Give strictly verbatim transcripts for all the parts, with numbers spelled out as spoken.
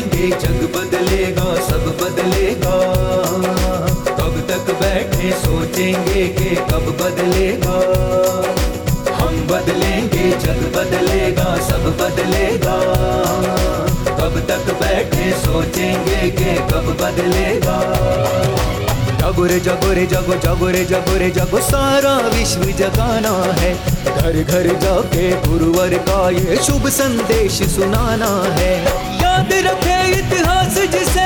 बदलेंगे, जग बदलेगा, सब बदलेगा। कब तक बैठे सोचेंगे कि कब बदलेगा। हम बदलेंगे, जग बदलेगा, सब बदलेगा। कब तक बैठे सोचेंगे कि कब बदलेगा। जागो रे जागो रे जागो, जागो रे जागो रे जागो, सारा विश्व जगाना है। घर घर जाके गुरुवर का ये शुभ संदेश सुनाना है। याद रखे इतिहास जिसे,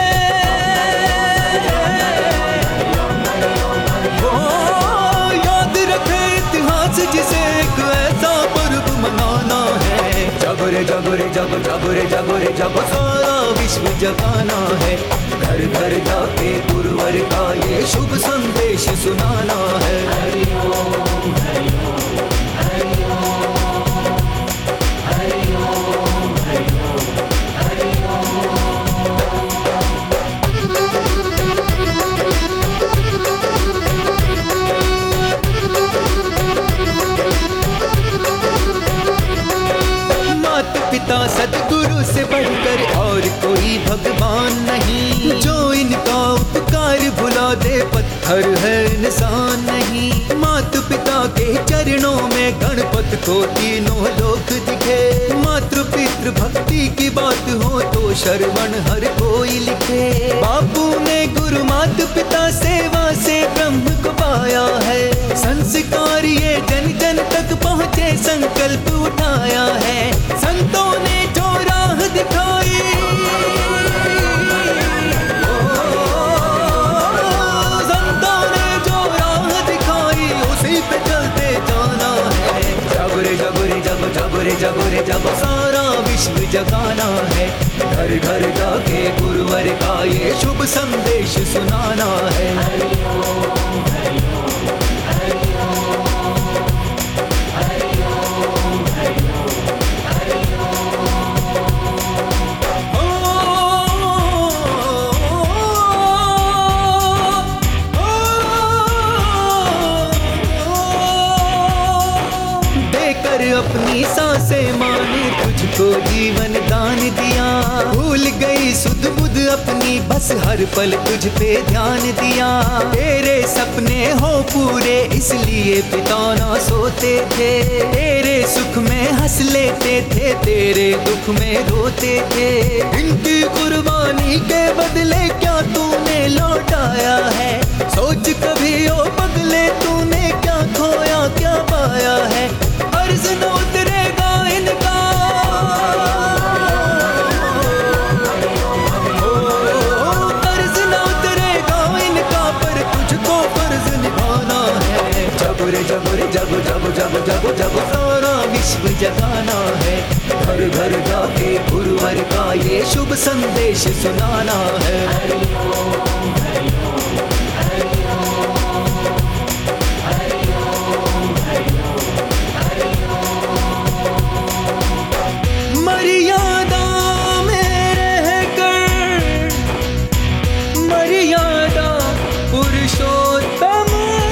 ओ, याद रखे इतिहास जिसे, एक ऐसा पर्व मनाना है। जागो रे जागो रे जागो, जागो रे जागो रे जागो, सारा विश्व जगाना है। घर घर जाके गुरुवर का ये शुभ संदेश सुनाना है। हरि ओम हरि ओम हरि ओम हरि ओम हरि ओम हरि ओम। माता पिता सद्गुरु से बढ़कर और कोई भगवान नहीं। जो इनका उपकार भुला दे, पत्थर है इंसान नहीं। माता पिता के चरणों में गणपत को तीनों लोक दिखे। मातृ पितृ भक्ति की बात हो तो श्रवण हर कोई लिखे। बापू ने गुरु माता पिता सेवा से ब्रह्म को पाया है। संस्कार ये जन जन तक पहुँचे, संकल्प उठाया है। संतों ने जो राह दिखाई, जागो रे जागो रे जागो, सारा विश्व जगाना है। घर घर जाके गुरुवर का ये शुभ संदेश सुनाना है। हरि ओम हरि ओम हरि ओम हरि ओम हरि ओम हरि ओम। देकर अपनी सांसें माने, तुझको जीवन दान दिया। भूल गई सुध बुध अपनी, बस हर पल तुझ पे ध्यान दिया। तेरे सपने हो पूरे, इसलिए पिता ना सोते थे। तेरे सुख में हंस लेते थे, तेरे दुख में रोते थे। इनकी कुर्बानी के बदले क्या तूने लौटाया है। सोच कभी ओ पगले, तूने क्या खोया क्या पाया है। अर्ज न उतरेगा इनका, ओ, कर्ज न उतरेगा इनका, पर तुझको फर्ज निभाना है। जागो रे जागो रे जागो, जागो जागो जागो जागो, सारा विश्व जगाना है। घर घर जाके गुरुवर का ये शुभ संदेश सुनाना है। हरि ओम हरि ओम हरि ओम हरि ओम हरि ओम। मर्यादा में रहकर, मर्यादा पुरुषोत्तम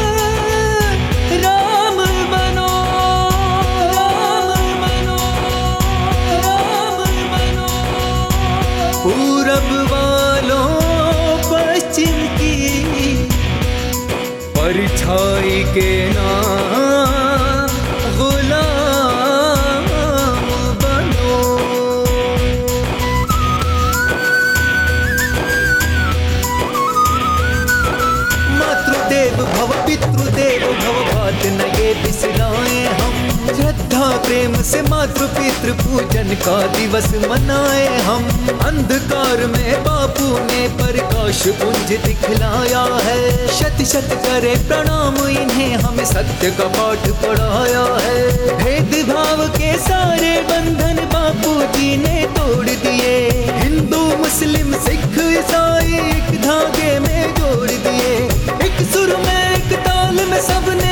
राम बनो, राम बनो, राम बनो। पूरब वालों पश्चिम की परछाई के नाम गुलाम बनो। मातृदेव भव पितृदेव भव, बात न ये बिसराए हम। श्रद्धा प्रेम से मातृ पितृ पूजन का दिवस मनाए हम। अंधकार में बापू ने प्रकाश पुंज दिखलाया है। शत शत करे प्रणाम इन्हें, हमें सत्य का पाठ पढ़ाया है। भेदभाव के सारे बंधन बापू जी ने तोड़ दिए। हिंदू मुस्लिम सिख ईसाई एक धागे में जोड़ दिए। एक सुर में एक ताल में सबने,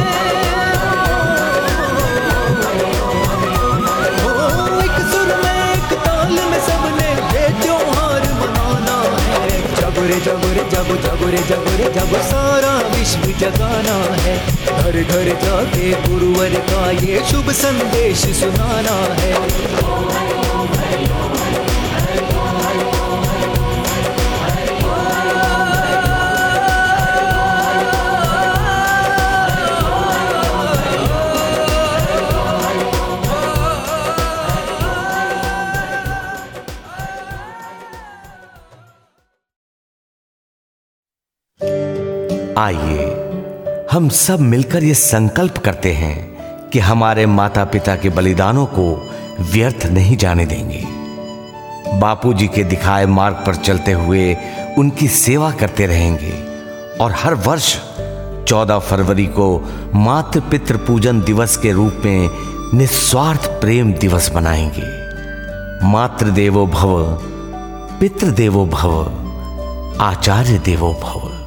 एक सुर में एक ताल में सबने ये त्योहार मनाना है। जागो रे जागो रे जागो, जागो रे जागो रे जागो, सारा विश्व जगाना है। घर घर जाके गुरुवर का ये शुभ संदेश सुनाना है। हरि ओम हरि ओम हरि ओम हरि ओम हरि ओम। आइए हम सब मिलकर ये संकल्प करते हैं कि हमारे माता पिता के बलिदानों को व्यर्थ नहीं जाने देंगे। बापूजी के दिखाए मार्ग पर चलते हुए उनकी सेवा करते रहेंगे और हर वर्ष चौदह फरवरी को मातृ पितृ पूजन दिवस के रूप में निस्वार्थ प्रेम दिवस मनाएंगे। मातृदेवो भव, पितृदेवो भव, आचार्य देवो भव।